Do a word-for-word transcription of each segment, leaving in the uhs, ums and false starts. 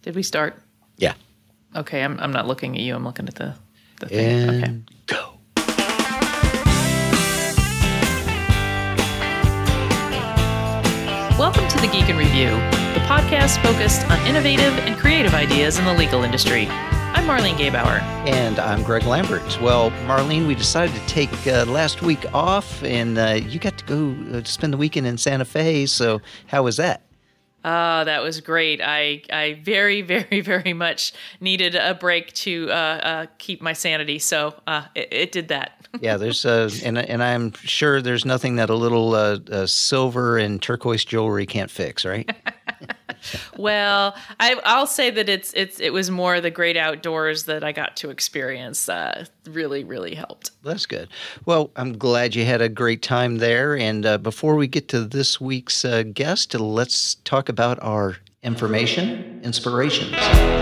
Did we start? Yeah. Okay, I'm I'm not looking at you. I'm looking at the, the thing. And okay. Go. Welcome to The Geek in Review, the podcast focused on innovative and creative ideas in the legal industry. I'm Marlene Gabauer. And I'm Greg Lambert. Well, Marlene, we decided to take uh, last week off, and uh, you got to go uh, spend the weekend in Santa Fe, so how was that? Uh, that was great. I, I very, very, very much needed a break to uh, uh, keep my sanity, so uh, it, it did that. Yeah, there's uh, and and I'm sure there's nothing that a little uh, uh, silver and turquoise jewelry can't fix, right? Well, I, I'll say that it's it's it was more the great outdoors that I got to experience. Uh, really, really helped. That's good. Well, I'm glad you had a great time there. And uh, before we get to this week's uh, guest, let's talk about our information inspirations.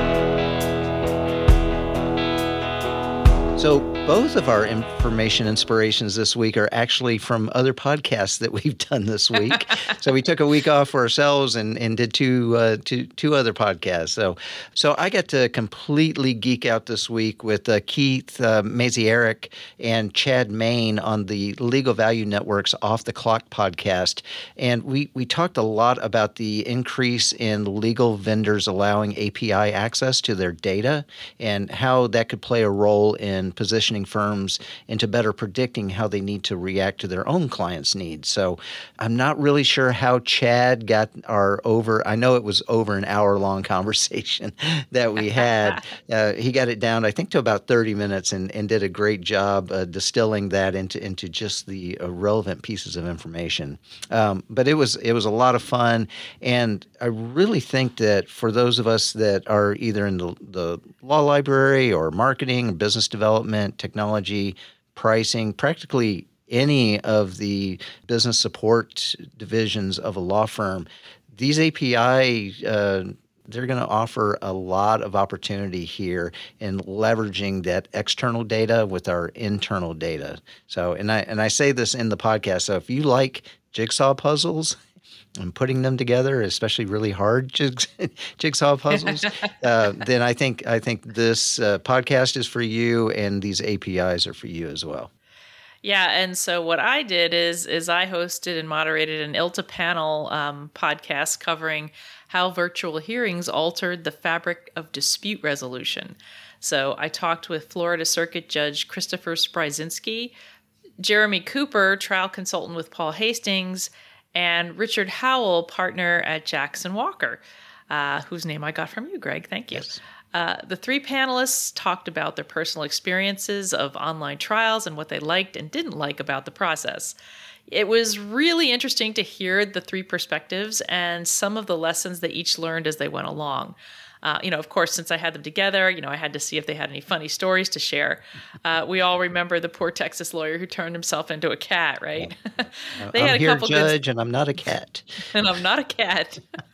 So both of our information inspirations this week are actually from other podcasts that we've done this week. So we took a week off for ourselves and, and did two, uh, two, two other podcasts. So so I got to completely geek out this week with uh, Keith uh, Maziarek and Chad Main on the Legal Value Network's Off the Clock podcast. And we, we talked a lot about the increase in legal vendors allowing A P I access to their data and how that could play a role in positioning firms into better predicting how they need to react to their own clients' needs. So I'm not really sure how Chad got our over, I know it was over an hour-long conversation that we had. uh, he got it down, I think, to about thirty minutes and, and did a great job uh, distilling that into, into just the uh, relevant pieces of information. Um, but it was, it was a lot of fun, and I really think that for those of us that are either in the, the law library or marketing or business development, technology, pricing, practically any of the business support divisions of a law firm, these A P I, uh, they're going to offer a lot of opportunity here in leveraging that external data with our internal data. So, and I and I say this in the podcast. So, if you like jigsaw puzzles and putting them together, especially really hard jig, jigsaw puzzles, uh, then I think I think this uh, podcast is for you, and these A P Is are for you as well. Yeah, and so what I did is is I hosted and moderated an I L T A panel um, podcast covering how virtual hearings altered the fabric of dispute resolution. So I talked with Florida Circuit Judge Christopher Spryzinski, Jeremy Cooper, trial consultant with Paul Hastings, and Richard Howell, partner at Jackson Walker, uh, whose name I got from you, Greg. Thank you. Yes. Uh, the three panelists talked about their personal experiences of online trials and what they liked and didn't like about the process. It was really interesting to hear the three perspectives and some of the lessons they each learned as they went along. Uh, you know, of course, since I had them together, you know, I had to see if they had any funny stories to share. Uh, we all remember the poor Texas lawyer who turned himself into a cat, right? Yeah. they I'm had a here, couple Judge, good... and I'm not a cat. and I'm not a cat.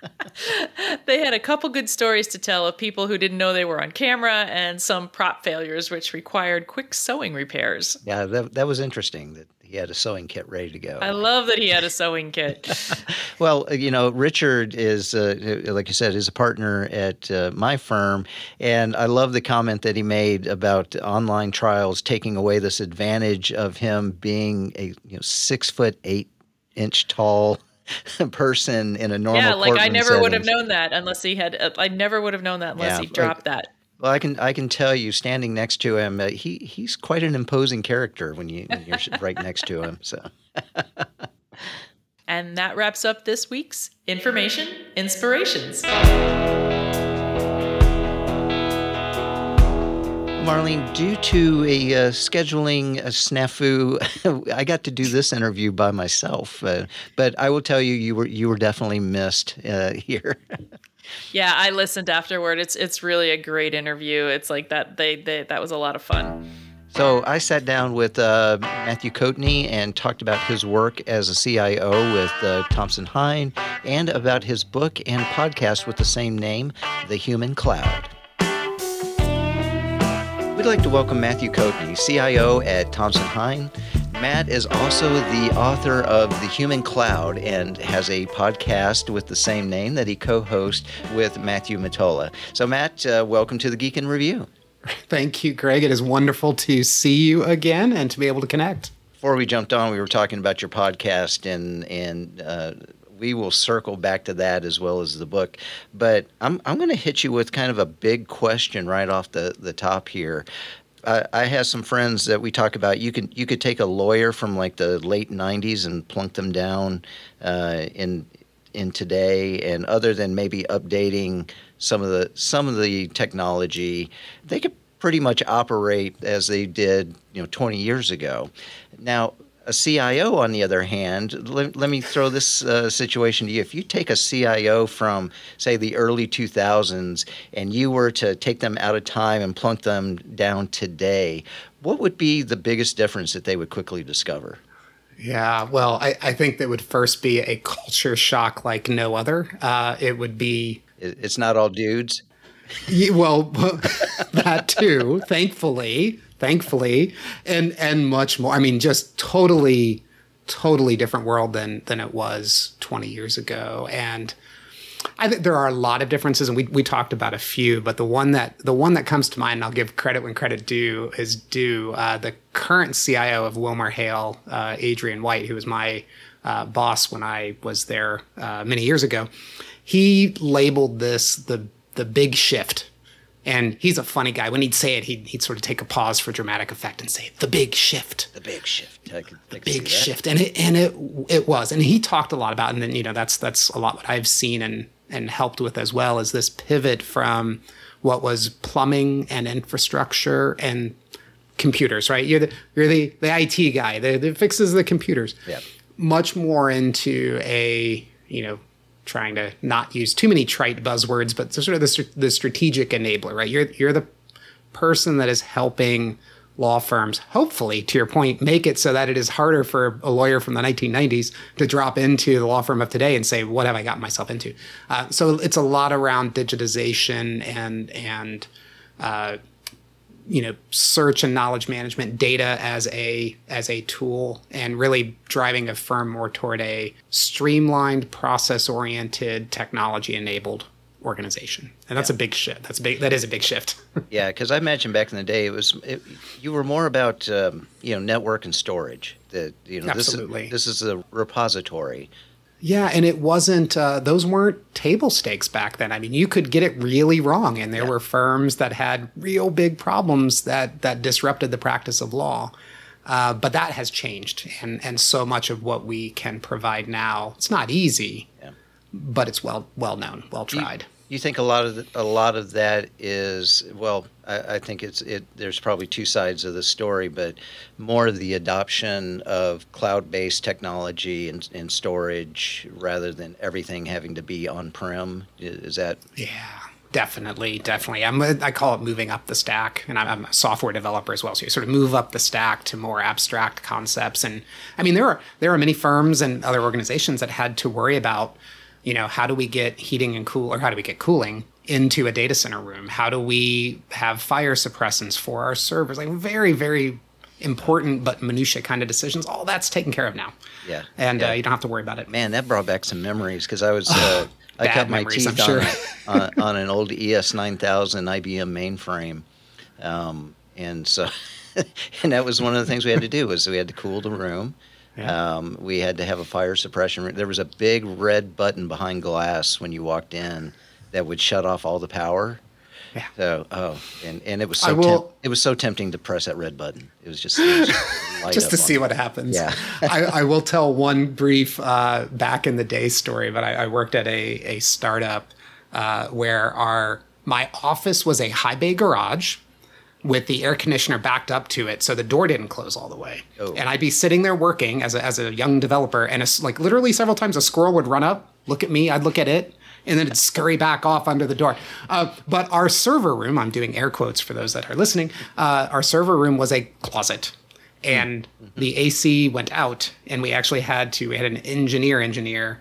They had a couple good stories to tell of people who didn't know they were on camera and some prop failures which required quick sewing repairs. Yeah, that that was interesting that he had a sewing kit ready to go. I love that he had a sewing kit. Well, you know, Richard is, uh, like you said, is a partner at uh, my firm, and I love the comment that he made about online trials taking away this advantage of him being a you know six foot eight inch tall person in a normal. Yeah, like I never settings. would have known that unless he had. Uh, I never would have known that unless Yeah, he dropped like, that. Well, I can I can tell you, standing next to him, uh, he he's quite an imposing character when you when you're right next to him. So. And that wraps up this week's Information Inspirations. Marlene, due to a uh, scheduling a snafu, I got to do this interview by myself. Uh, but I will tell you, you were you were definitely missed uh, here. Yeah, I listened afterward. It's it's really a great interview. It's like that. They, they that was a lot of fun. So I sat down with uh, Matthew Coatney and talked about his work as a C I O with uh, Thompson Hine and about his book and podcast with the same name, The Human Cloud. We'd like to welcome Matthew Coatney, C I O at Thompson Hine. Matt is also the author of The Human Cloud and has a podcast with the same name that he co-hosts with Matthew Mottola. So, Matt, uh, welcome to the Geek in Review. Thank you, Greg. It is wonderful to see you again and to be able to connect. Before we jumped on, we were talking about your podcast, and and uh, we will circle back to that as well as the book. But I'm I'm going to hit you with kind of a big question right off the, the top here. I, I have some friends that we talk about. You could you could take a lawyer from like the late nineties and plunk them down uh, in in today, and other than maybe updating some of the some of the technology, they could pretty much operate as they did, you know, twenty years ago. Now, a C I O, on the other hand, let, let me throw this uh, situation to you. If you take a C I O from, say, the early two thousands, and you were to take them out of time and plunk them down today, what would be the biggest difference that they would quickly discover? Yeah, well, I, I think that would first be a culture shock like no other. Uh, it would be... It's not all dudes? Yeah, well, that too, thankfully. Thankfully, and and much more. I mean, just totally, totally different world than than it was twenty years ago. And I think there are a lot of differences, and we we talked about a few, but the one that the one that comes to mind, and I'll give credit when credit due is due. Uh, the current C I O of WilmerHale, uh, Adrian White, who was my uh, boss when I was there uh, many years ago, he labeled this the the big shift. And he's a funny guy. When he'd say it, he'd, he'd sort of take a pause for dramatic effect and say, the big shift. The big shift. I can, the I can big shift. And it and it it was. And he talked a lot about, and then, you know, that's that's a lot what I've seen and, and helped with as well, is this pivot from what was plumbing and infrastructure and computers, right? You're the you're the, the I T guy, the, the fixes the computers. Yeah. Much more into a, you know, trying to not use too many trite buzzwords, but sort of the, the strategic enabler, right? You're you're the person that is helping law firms, hopefully, to your point, make it so that it is harder for a lawyer from the nineteen nineties to drop into the law firm of today and say, what have I gotten myself into? Uh, so it's a lot around digitization and, and uh, you know, search and knowledge management, data as a as a tool, and really driving a firm more toward a streamlined, process-oriented, technology-enabled organization. And that's yeah. a big shift. That's a big. That is a big shift. Yeah, because I imagine back in the day, it was it, you were more about um, you know network and storage. That you know Absolutely. this is this is a repository. Yeah, and it wasn't, uh, those weren't table stakes back then. I mean, you could get it really wrong, and there yeah. were firms that had real big problems that that disrupted the practice of law. Uh, but that has changed, and, and so much of what we can provide now, it's not easy, yeah. but it's well well known, well tried. You, you think a lot of the, a lot of that is, well, I, I think it's it. There's probably two sides of the story, but more of the adoption of cloud-based technology and, and storage rather than everything having to be on-prem. Is that? Yeah, definitely, definitely. I'm a, I call it moving up the stack, and I'm, I'm a software developer as well. So you sort of move up the stack to more abstract concepts. And I mean, there are there are many firms and other organizations that had to worry about, you know, how do we get heating and cool, or how do we get cooling into a data center room? How do we have fire suppressants for our servers? Like very, very important but minutia kind of decisions. All that's taken care of now. Yeah. And yeah. Uh, you don't have to worry about it. Man, that brought back some memories, because I was uh, I cut my memories, teeth sure. on, on on an old E S nine thousand I B M mainframe, um, and so and that was one of the things we had to do was we had to cool the room. Yeah. Um, we had to have a fire suppression. There was a big red button behind glass when you walked in that would shut off all the power. Yeah. So, oh, and, and it was so will, temp- it was so tempting to press that red button. It was just, it was just, just to see what happens. Yeah. I, I will tell one brief uh, back in the day story, but I, I worked at a a startup uh, where our my office was a high bay garage with the air conditioner backed up to it, so the door didn't close all the way. Oh. And I'd be sitting there working as a, as a young developer, and a, like literally several times a squirrel would run up, look at me, I'd look at it, and then it'd scurry back off under the door. Uh, but our server room, I'm doing air quotes for those that are listening, uh, our server room was a closet. And mm-hmm. the A C went out, and we actually had to, we had an engineer engineer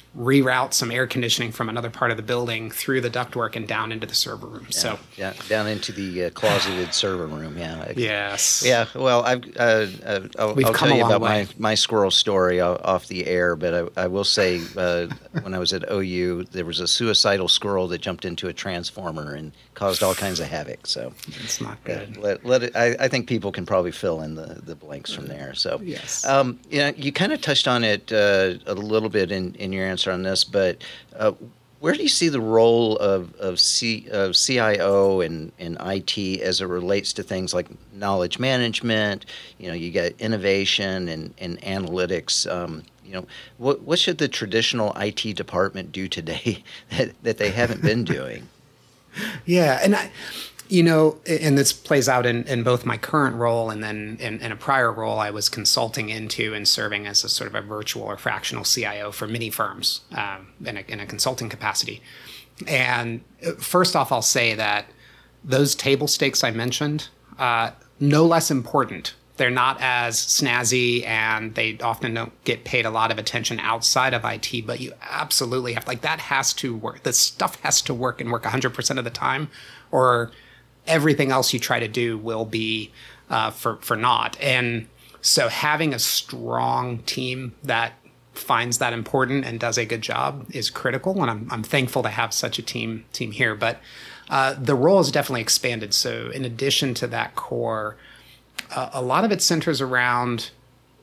reroute some air conditioning from another part of the building through the ductwork and down into the server room. Yeah, so yeah, down into the uh, closeted server room. Yeah. Yes. Yeah. Well, I've uh, uh, I'll, We've I'll come tell a you long about way. my my squirrel story off the air, but I, I will say uh, when I was at O U, there was a suicidal squirrel that jumped into a transformer and caused all kinds of havoc. So it's not good. Uh, let, let it, I, I think people can probably fill in the, the blanks from there. So Yes. um, you know, you kind of touched on it uh, a little bit in, in your answer on this, but uh, where do you see the role of of, C, of C I O and, and I T as it relates to things like knowledge management? You know, you got innovation and, and analytics. Um, you know, what what should the traditional I T department do today that, that they haven't been doing? Yeah, and I, you know, and this plays out in, in both my current role and then in, in a prior role I was consulting into and serving as a sort of a virtual or fractional C I O for many firms um, in, a, in a consulting capacity. And first off, I'll say that those table stakes I mentioned, uh, no less important. They're not as snazzy and they often don't get paid a lot of attention outside of I T, but you absolutely have, like that has to work. The stuff has to work and work one hundred percent of the time, or everything else you try to do will be uh, for, for naught. And so having a strong team that finds that important and does a good job is critical. And I'm, I'm thankful to have such a team team here. But uh, the role has definitely expanded. So in addition to that core, uh, a lot of it centers around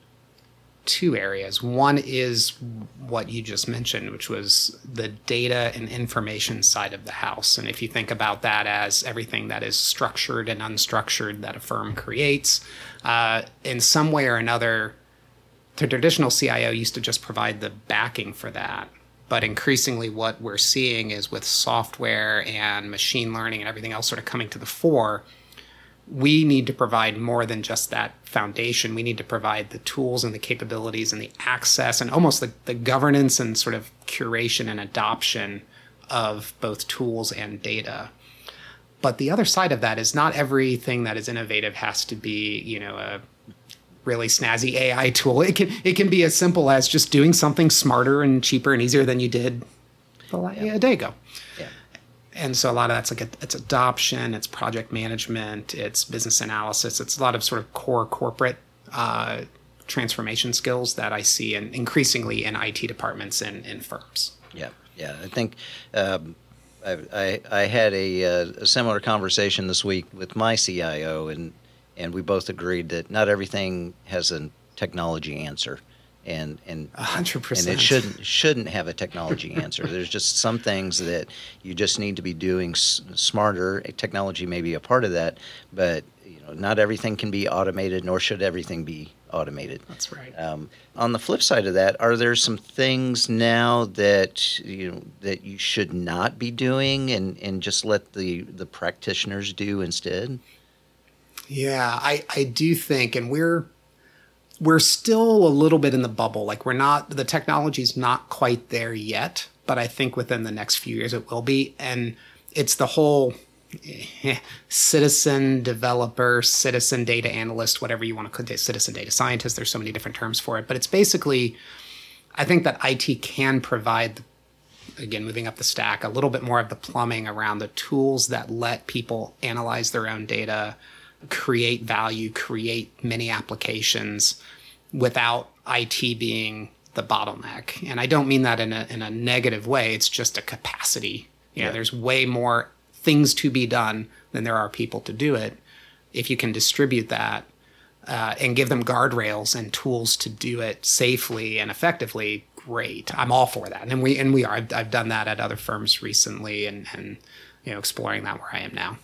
two areas. One is what you just mentioned, which was the data and information side of the house. And if you think about that as everything that is structured and unstructured that a firm creates, uh, in some way or another, the traditional C I O used to just provide the backing for that. But increasingly what we're seeing is with software and machine learning and everything else sort of coming to the fore, we need to provide more than just that foundation. We need to provide the tools and the capabilities and the access and almost the, the governance and sort of curation and adoption of both tools and data. But the other side of that is not everything that is innovative has to be, you know, a really snazzy A I tool. It can it can be as simple as just doing something smarter and cheaper and easier than you did a, a day ago. Yeah. And so a lot of that's like a, it's adoption, it's project management, it's business analysis, it's a lot of sort of core corporate uh, transformation skills that I see in, increasingly in I T departments and in firms. Yeah, yeah. I think um, I, I I had a, a similar conversation this week with my C I O, and and we both agreed that not everything has a technology answer. And and A hundred percent. and it shouldn't shouldn't have a technology answer. There's just some things that you just need to be doing s- smarter. Technology may be a part of that, but you know, not everything can be automated, nor should everything be automated. That's right. Um, on the flip side of that, are there some things now that you know that you should not be doing, and, and just let the the practitioners do instead? Yeah, I, I do think, and we're we're still a little bit in the bubble. Like we're not, the technology's not quite there yet, but I think within the next few years it will be. And it's the whole eh, citizen developer, citizen data analyst, whatever you want to call it, citizen data scientist. There's so many different terms for it, but it's basically, I think that I T can provide, again, moving up the stack, a little bit more of the plumbing around the tools that let people analyze their own data, create value, create many applications without I T being the bottleneck. And I don't mean that in a in a negative way. It's just a capacity. You know, Yeah. there's way more things to be done than there are people to do it. If you can distribute that uh, and give them guardrails and tools to do it safely and effectively, great. I'm all for that. And we and we are. I've, I've done that at other firms recently, and and you know, exploring that where I am now.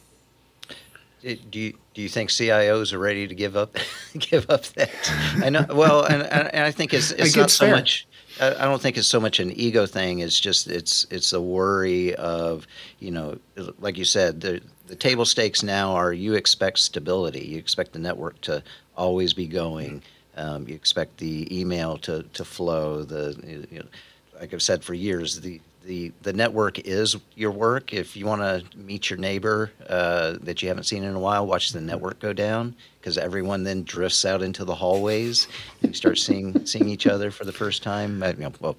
Do you do you think C I Os are ready to give up give up that? I know. Well, and, and I think it's it's not so fair. much. I I don't think it's so much an ego thing. It's just it's it's a worry of, you know, like you said, the the table stakes now are you expect stability. You expect the network to always be going. Um, you expect the email to to flow. The you know, like I've said for years, the The, the network is your work. If you want to meet your neighbor uh, that you haven't seen in a while, watch the network go down, because everyone then drifts out into the hallways and you start seeing seeing each other for the first time. Uh, you know, well,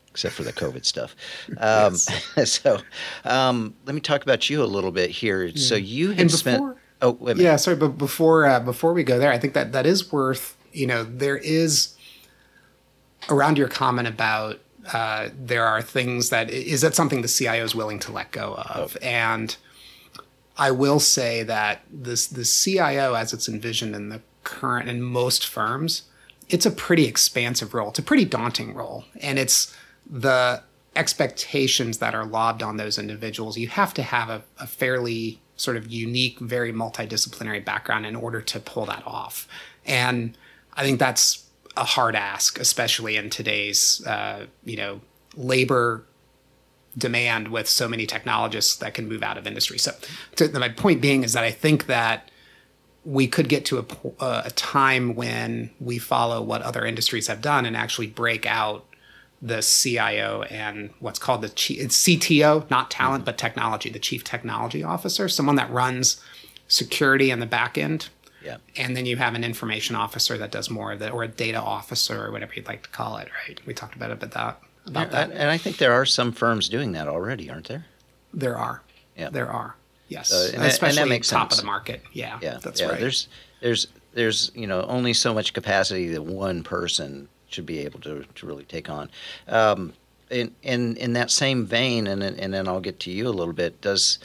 except for the COVID stuff. Um, so um, let me talk about you a little bit here. Yeah. So you had and before, spent. Oh, wait a minute. Yeah, sorry, but before uh, before we go there, I think that that is worth. You know, there is around your comment about uh, there are things that is that something the C I O is willing to let go of, oh. and I will say that this the C I O, as it's envisioned in the current in most firms, it's a pretty expansive role. It's a pretty daunting role, and it's the expectations that are lobbed on those individuals. You have to have a, a fairly sort of unique, very multidisciplinary background in order to pull that off. And I think that's a hard ask, especially in today's, uh, you know, labor demand with so many technologists that can move out of industry. So to, my point being is that I think that we could get to a, a time when we follow what other industries have done and actually break out the C I O and what's called the chief, it's C T O, not talent, mm-hmm. but technology, the chief technology officer, someone that runs security in the back end. Yeah. And then you have an information officer that does more of that, or a data officer, or whatever you'd like to call it, right? We talked about it, but that about yeah, that. And I think there are some firms doing that already, aren't there? There are. Yeah. There are. Yes. Uh, and Especially that, and that makes top sense. of the market. Yeah. Yeah. That's yeah. right. There's there's there's you know only so much capacity that one person should be able to, to really take on. Um, in, in in that same vein, and and then I'll get to you a little bit. Does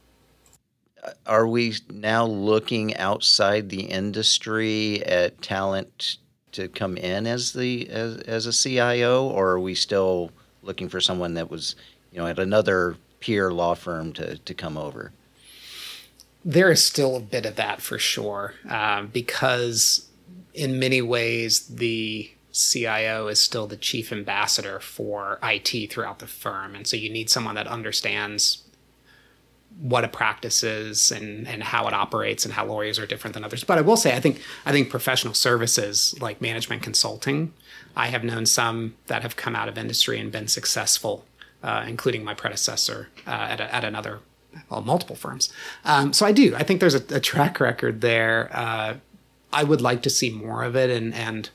are we now looking outside the industry at talent to come in as the as, as a C I O, or are we still looking for someone that was you know at another peer law firm to to come over? There is still a bit of that for sure, um, because in many ways the C I O is still the chief ambassador for I T throughout the firm. And so you need someone that understands what a practice is and, and how it operates and how lawyers are different than others. But I will say, I think I think professional services like management consulting, I have known some that have come out of industry and been successful, uh, including my predecessor uh, at, a, at another, well, multiple firms. Um, so I do. I think there's a, a track record there. Uh, I would like to see more of it, and and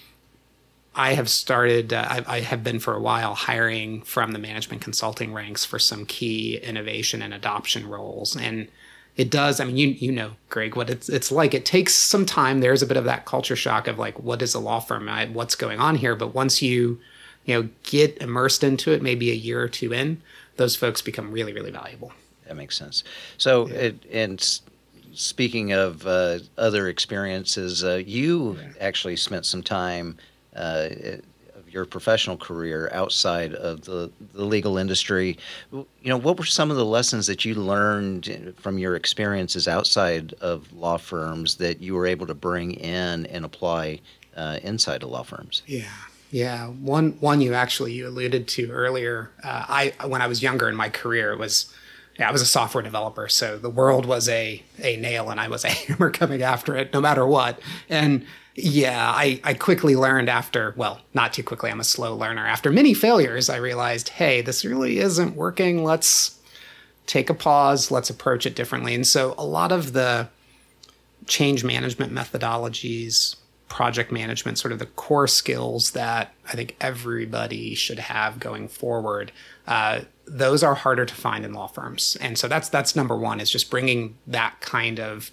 I have started, uh, I, I have been for a while hiring from the management consulting ranks for some key innovation and adoption roles. And it does, I mean, you you know, Greg, what it's it's like. It takes some time. There's a bit of that culture shock of like, what is a law firm? I, what's going on here? But once you, you know, get immersed into it, maybe a year or two in, those folks become really, really valuable. That makes sense. So, Yeah. it, and speaking of uh, other experiences, uh, you Yeah. actually spent some time uh, of your professional career outside of the, the legal industry. You know, what were some of the lessons that you learned from your experiences outside of law firms that you were able to bring in and apply uh, inside of law firms? Yeah. Yeah. One, one you actually, you alluded to earlier. Uh, I, when I was younger in my career, it was, yeah, I was a software developer. So the world was a, a nail and I was a hammer coming after it no matter what. And yeah, I, I quickly learned after, well, not too quickly, I'm a slow learner. After many failures, I realized, hey, this really isn't working. Let's take a pause. Let's approach it differently. And so a lot of the change management methodologies, project management, sort of the core skills that I think everybody should have going forward, uh, those are harder to find in law firms. And so that's that's number one, is just bringing that kind of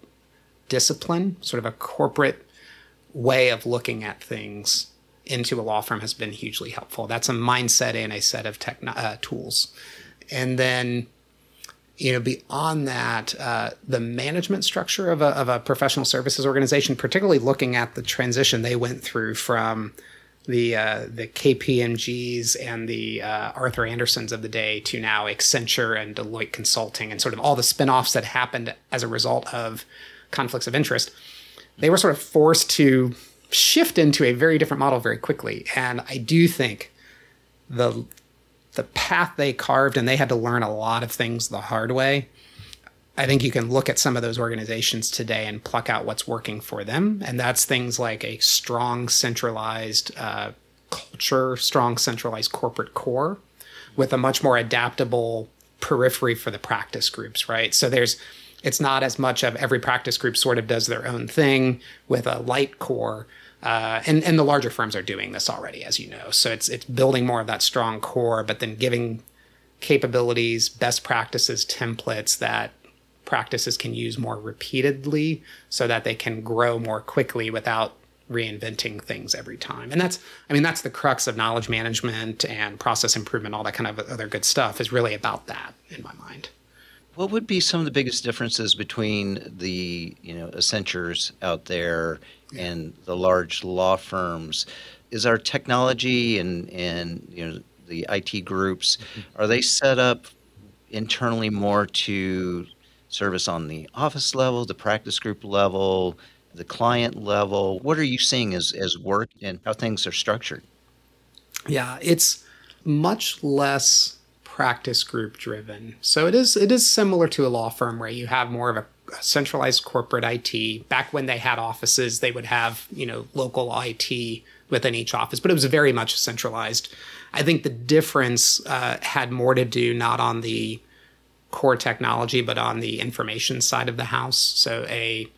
discipline, sort of a corporate way of looking at things into a law firm has been hugely helpful. That's a mindset and a set of techn- uh, tools. And then, you know, beyond that, uh, the management structure of a, of a professional services organization, particularly looking at the transition they went through from the uh, the K P M Gs and the uh, Arthur Andersons of the day to now Accenture and Deloitte Consulting, and sort of all the spinoffs that happened as a result of conflicts of interest. They were sort of forced to shift into a very different model very quickly. And I do think the the path they carved, and they had to learn a lot of things the hard way. I think you can look at some of those organizations today and pluck out what's working for them. And that's things like a strong centralized uh, culture, strong centralized corporate core with a much more adaptable periphery for the practice groups, right? So there's, it's not as much of every practice group sort of does their own thing with a light core, Uh, and, and the larger firms are doing this already, as you know. So it's it's building more of that strong core, but then giving capabilities, best practices, templates that practices can use more repeatedly so that they can grow more quickly without reinventing things every time. And that's, I mean, that's the crux of knowledge management and process improvement, all that kind of other good stuff is really about that in my mind. What would be some of the biggest differences between the, you know, Accentures out there and the large law firms? Is our technology and, and you know, the I T groups, are they set up internally more to service on the office level, the practice group level, the client level? What are you seeing as, as work and how things are structured? Yeah, it's much less practice group driven. So it is it is similar to a law firm where you have more of a centralized corporate I T. Back when they had offices, they would have, you know, local I T within each office, but it was very much centralized. I think the difference uh, had more to do not on the core technology, but on the information side of the house. So a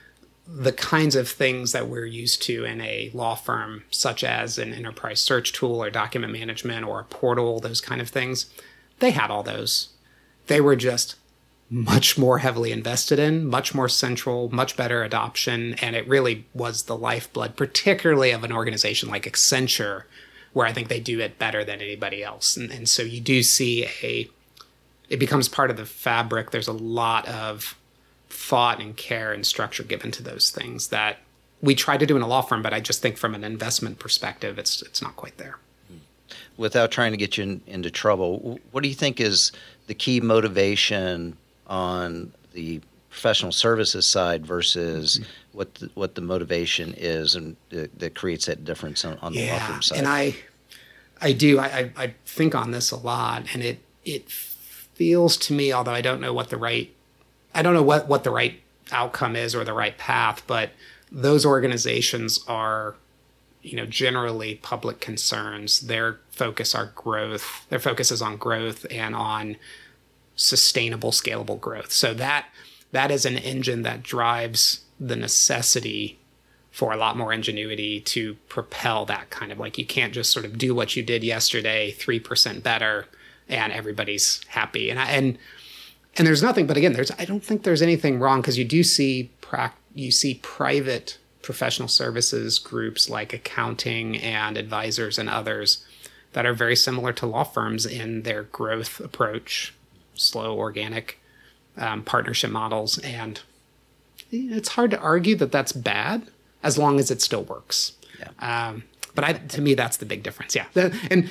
the kinds of things that we're used to in a law firm, such as an enterprise search tool or document management or a portal, those kind of things, they had all those. They were just much more heavily invested in, much more central, much better adoption, and it really was the lifeblood, particularly of an organization like Accenture, where I think they do it better than anybody else. And, and so you do see a, it becomes part of the fabric. There's a lot of thought and care and structure given to those things that we try to do in a law firm, but I just think from an investment perspective, it's it's not quite there. Without trying to get you in, into trouble, what do you think is the key motivation on the professional services side versus mm-hmm. what the, what the motivation is and uh, that creates that difference on, on the yeah, law firm side? And I, I do. I, I, I think on this a lot, and it it feels to me, although I don't know what the right, I don't know what, what the right outcome is or the right path, but those organizations are, you know, generally public concerns. Their focus are growth. Their focus is on growth and on sustainable, scalable growth. So that that is an engine that drives the necessity for a lot more ingenuity to propel that kind of, like, you can't just sort of do what you did yesterday, three percent better, and everybody's happy. And I, and and there's nothing, but again, there's I don't think there's anything wrong, because you do see prac- you see private professional services groups like accounting and advisors and others that are very similar to law firms in their growth approach, slow, organic um, partnership models. And it's hard to argue that that's bad as long as it still works. Yeah. Um, but I, to me, that's the big difference. Yeah. And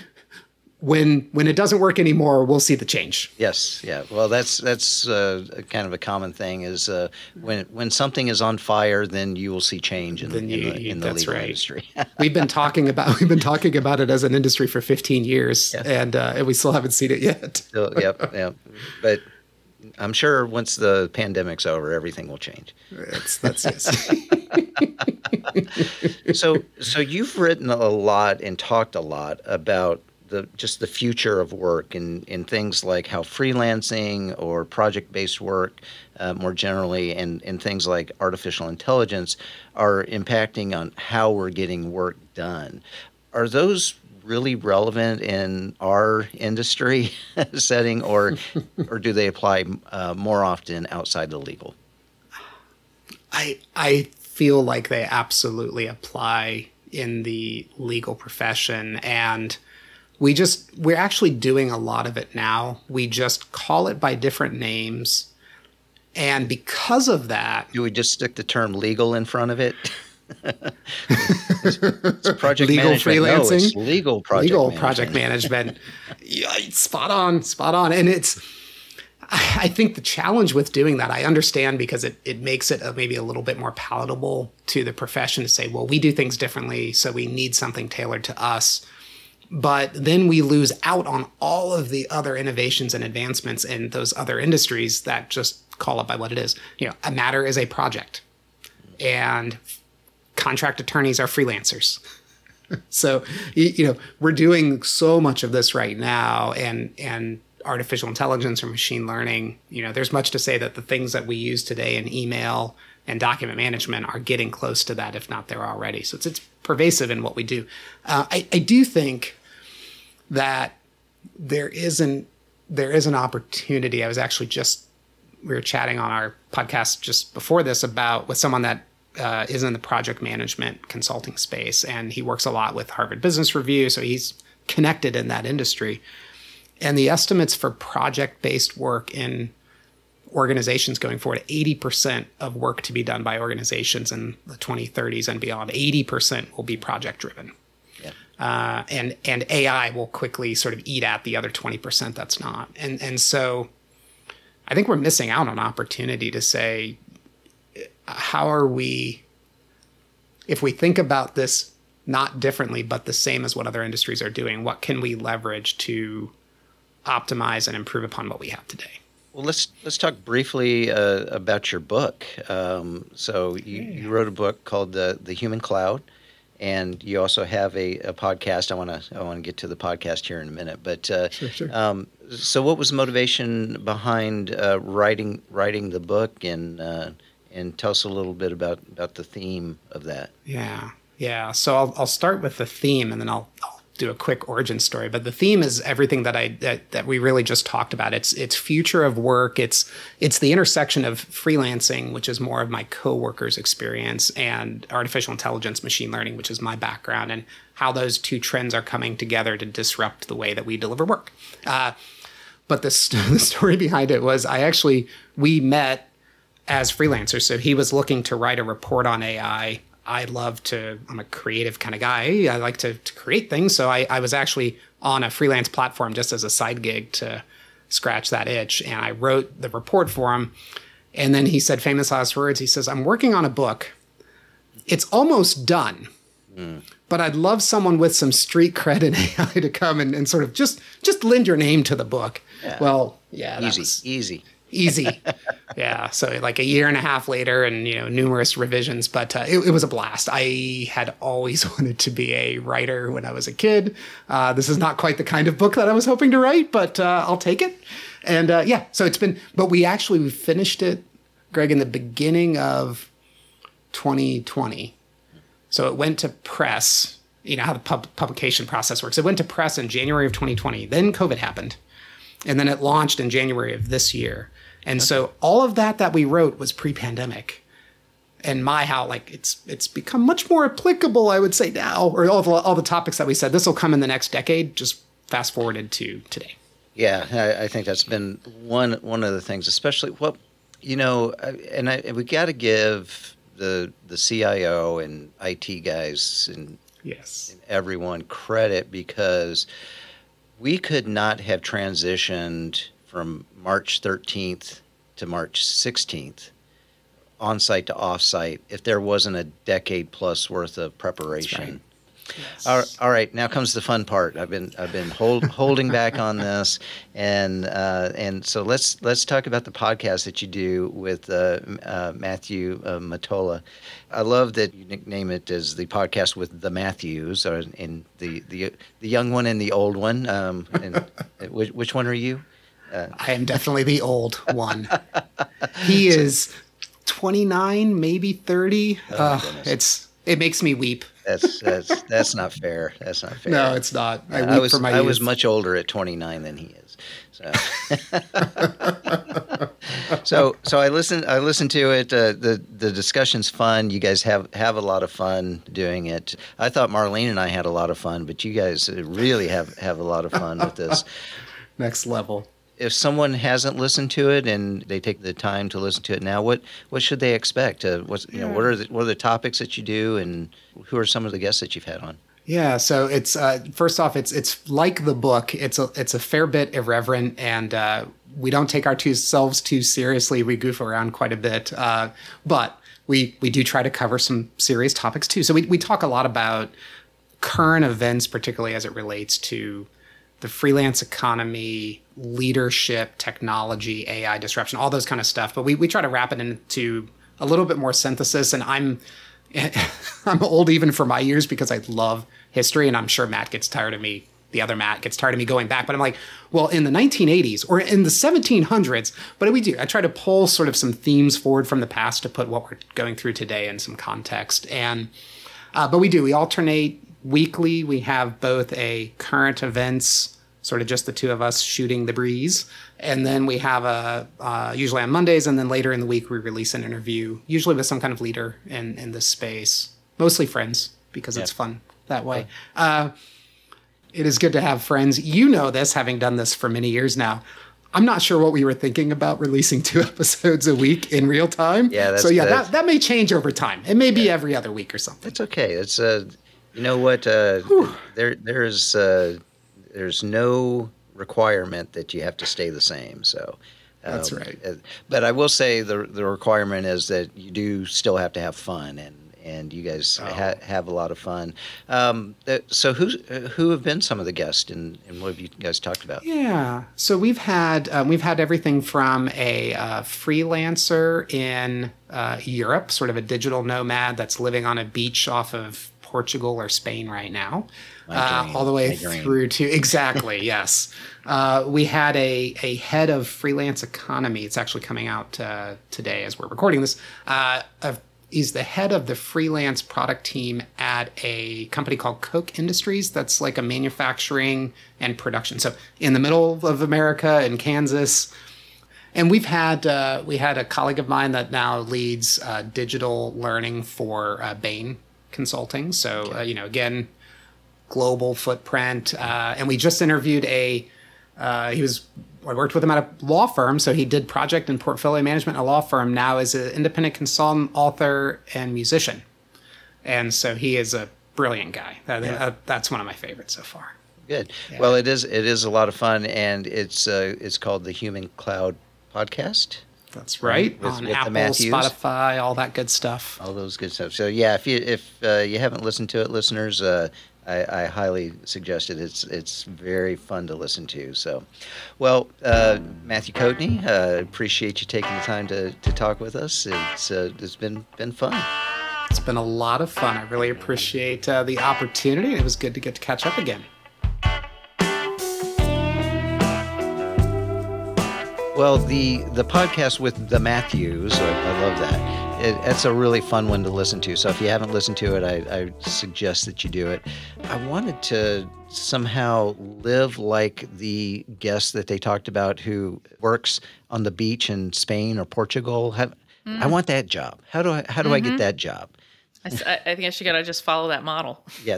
when when it doesn't work anymore, we'll see the change. Yes. Yeah. Well, that's that's uh, kind of a common thing is uh, when when something is on fire, then you will see change in, then you, in the, in the that's legal right. industry. we've been talking about we've been talking about it as an industry for fifteen years, yes. and uh, and we still haven't seen it yet. Still, yep. Yep. But I'm sure once the pandemic's over, everything will change. That's that's yes. so so you've written a lot and talked a lot about the just the future of work and, and things like how freelancing or project-based work uh, more generally and, and things like artificial intelligence are impacting on how we're getting work done. Are those really relevant in our industry setting, or or do they apply uh, more often outside the legal? I I feel like they absolutely apply in the legal profession, and we just we're actually doing a lot of it now. We just call it by different names, and because of that, do we just stick the term legal in front of it? it's, it's project legal management. freelancing, no, it's legal project legal management. project management. Yeah, spot on, spot on. And it's, I think the challenge with doing that, I understand, because it it makes it a, maybe a little bit more palatable to the profession to say, well, we do things differently, so we need something tailored to us. But then we lose out on all of the other innovations and advancements in those other industries that just call it by what it is. You know, a matter is a project, and contract attorneys are freelancers. So, you know, we're doing so much of this right now, and and artificial intelligence or machine learning, you know, there's much to say that the things that we use today in email and document management are getting close to that, if not there already. So it's, it's pervasive in what we do. Uh, I, I do think that there isn't, there is an opportunity. I was actually just, we were chatting on our podcast just before this about with someone that uh, is in the project management consulting space, and he works a lot with Harvard Business Review. So he's connected in that industry. And the estimates for project-based work in organizations going forward, eighty percent of work to be done by organizations in the twenty thirties and beyond, eighty percent will be project-driven. Yeah. Uh, and and A I will quickly sort of eat at the other twenty percent that's not. And and so I think we're missing out on opportunity to say, how are we, if we think about this not differently, but the same as what other industries are doing, what can we leverage to optimize and improve upon what we have today? Well, let's let's talk briefly uh, about your book. Um, so you, yeah. you wrote a book called the the Human Cloud, and you also have a, a podcast. I want to I want to get to the podcast here in a minute, but uh, sure, sure. Um, so what was the motivation behind uh, writing writing the book, and uh, and tell us a little bit about, about the theme of that? Yeah, yeah. So I'll I'll start with the theme, and then I'll. I'll do a quick origin story, but the theme is everything that I that, that we really just talked about. It's it's future of work. It's it's the intersection of freelancing, which is more of my coworkers' experience, and artificial intelligence, machine learning, which is my background, and how those two trends are coming together to disrupt the way that we deliver work. Uh, but the, st- the story behind it was I actually we met as freelancers. So he was looking to write a report on A I. I love to, I'm a creative kind of guy. I like to, to create things. So I, I was actually on a freelance platform just as a side gig to scratch that itch. And I wrote the report for him. And then he said famous last words. He says, I'm working on a book. It's almost done. Mm. But I'd love someone with some street cred in A I to come and, and sort of just, just lend your name to the book. Yeah. Well, yeah. Easy, was, easy. Easy. Yeah. So like a year and a half later and, you know, numerous revisions, but uh, it, it was a blast. I had always wanted to be a writer when I was a kid. Uh, this is not quite the kind of book that I was hoping to write, but uh, I'll take it. And uh, yeah, so it's been, but we actually we finished it, Greg, in the beginning of twenty twenty. So it went to press, you know, how the pub- publication process works. It went to press in January of twenty twenty. Then COVID happened. And then it launched in January of this year. And okay. So all of that that we wrote was pre-pandemic. And my, how like it's it's become much more applicable, I would say now, or all the, all the topics that we said, this will come in the next decade, just fast forwarded to today. Yeah, I, I think that's been one one of the things, especially what, you know, and I, we got to give the the C I O and I T guys and, yes. and everyone credit, because we could not have transitioned from March thirteenth to March sixteenth, on-site to off-site, if there wasn't a decade plus worth of preparation. Yes. All, all right, now comes the fun part. I've been I've been hold, holding back on this, and uh, and so let's let's talk about the podcast that you do with uh, uh, Matthew uh, Mottola. I love that you nickname it as the podcast with the Matthews, or in the, the the young one and the old one. Um, and which, which one are you? Uh, I am definitely the old one. He is twenty-nine, maybe thirty. Oh, uh, it's it makes me weep. That's that's that's not fair. That's not fair. No, it's not. I, uh, weep I was for my I youth. was much older at twenty-nine than he is. So so, so I listened I listened to it. Uh, the the discussion's fun. You guys have, have a lot of fun doing it. I thought Marlene and I had a lot of fun, but you guys really have, have a lot of fun with this. Next level. If someone hasn't listened to it and they take the time to listen to it now, what, what should they expect? Uh, what's you know what are the, what are the topics that you do, and who are some of the guests that you've had on? Yeah, so it's uh, first off, it's it's like the book. It's a it's a fair bit irreverent, and uh, we don't take ourselves too seriously. We goof around quite a bit, uh, but we we do try to cover some serious topics too. So we we talk a lot about current events, particularly as it relates to the freelance economy, leadership, technology, A I disruption, all those kind of stuff. But we, we try to wrap it into a little bit more synthesis. And I'm I'm old even for my years because I love history, and I'm sure Matt gets tired of me the other Matt gets tired of me going back, but I'm like, well, in the nineteen eighties or in the seventeen hundreds, what do we do? I try to pull sort of some themes forward from the past to put what we're going through today in some context. And, uh, but we do, we alternate weekly. We have both a current events, sort of just the two of us shooting the breeze. And then we have a, uh, usually on Mondays, and then later in the week, we release an interview, usually with some kind of leader in, in this space, mostly friends, because yeah. it's fun that way. Uh, It is good to have friends. You know this, having done this for many years now. I'm not sure what we were thinking about releasing two episodes a week in real time. Yeah, that's, so yeah, that's, that, that may change over time. It may be yeah. every other week or something. It's okay. It's uh, you know what? Uh, there there's uh, there's no requirement that you have to stay the same. So um, that's right. Uh, but I will say the the requirement is that you do still have to have fun, and. And you guys oh. ha- have a lot of fun. Um, uh, so who uh, who have been some of the guests, and, and what have you guys talked about? Yeah, so we've had um, we've had everything from a uh, freelancer in uh, Europe, sort of a digital nomad that's living on a beach off of Portugal or Spain right now, uh, all the way through to exactly yes. Uh, we had a a head of freelance economy. It's actually coming out uh, today as we're recording this. Uh, of He's the head of the freelance product team at a company called Koch Industries. That's like a manufacturing and production. So in the middle of America in Kansas. And we've had uh, we had a colleague of mine that now leads uh, digital learning for uh, Bain Consulting. So, uh, you know, again, global footprint. Uh, and we just interviewed a, uh, he was, I worked with him at a law firm, so he did project and portfolio management at a law firm. Now is an independent consultant, author, and musician. And so he is a brilliant guy. That, yeah. uh, that's one of my favorites so far. Good. Yeah. Well, it is it is a lot of fun, and it's uh, it's called the Human Cloud Podcast. That's right. With, on with Apple, Spotify, all that good stuff. All those good stuff. So yeah, if you if uh, you haven't listened to it, listeners, uh, I, I highly suggest it. It's it's very fun to listen to. So, well, uh, Matthew Coatney, uh, appreciate you taking the time to, to talk with us. It's uh, it's been been fun. It's been a lot of fun. I really appreciate uh, the opportunity. It was good to get to catch up again. Well, the the podcast with the Matthews, I, I love that. It, it's a really fun one to listen to. So if you haven't listened to it, I, I suggest that you do it. I wanted to somehow live like the guest that they talked about who works on the beach in Spain or Portugal. Have, mm. I want that job. How do I how do mm-hmm. I get that job? I, I think I should gotta just follow that model. Yeah,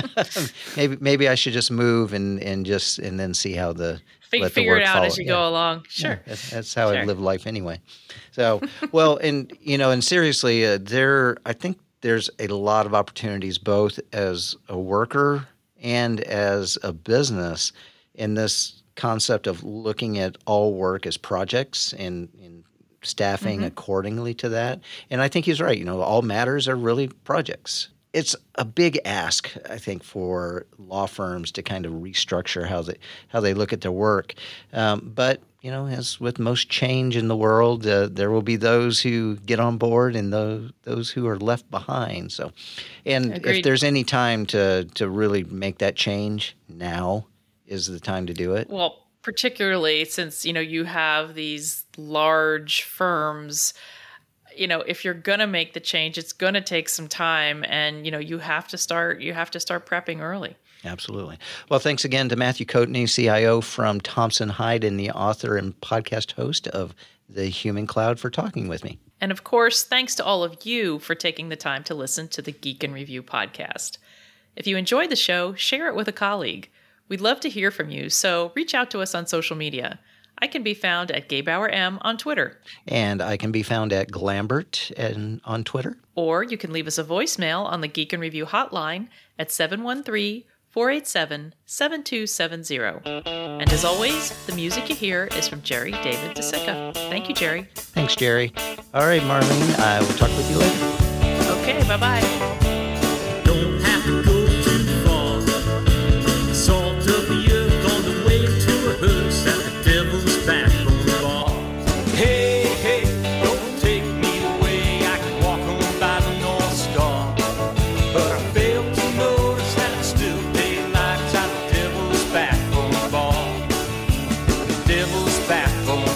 maybe maybe I should just move and, and just and then see how the Fig, figure it out follow. as you yeah. go along. Sure, yeah, that's, that's how sure. I live life anyway. So, well, and you know, and seriously, uh, there I think there's a lot of opportunities both as a worker and as a business in this concept of looking at all work as projects and. and staffing mm-hmm. accordingly to that. And I think he's right. You know, all matters are really projects. It's a big ask, I think, for law firms to kind of restructure how they how they look at their work. Um, but, you know, as with most change in the world, uh, there will be those who get on board and those those who are left behind. So, and Agreed. If there's any time to to really make that change, now is the time to do it. Well, particularly since, you know, you have these large firms, you know, if you're going to make the change, it's going to take some time, and, you know, you have to start, you have to start prepping early. Absolutely. Well, thanks again to Matthew Coatney, C I O from Thompson Hyde and the author and podcast host of The Human Cloud, for talking with me. And of course, thanks to all of you for taking the time to listen to the Geek in Review podcast. If you enjoyed the show, share it with a colleague. We'd love to hear from you, so reach out to us on social media. I can be found at GaybauerM on Twitter. And I can be found at Glambert and on Twitter. Or you can leave us a voicemail on the Geek in Review hotline at seven one three, four eight seven, seven two seven zero. And as always, the music you hear is from Jerry David DeSica. Thank you, Jerry. Thanks, Jerry. All right, Marlene, I will talk with you later. Okay, bye-bye. But I failed to notice that it's still daylight outside the devil's baffled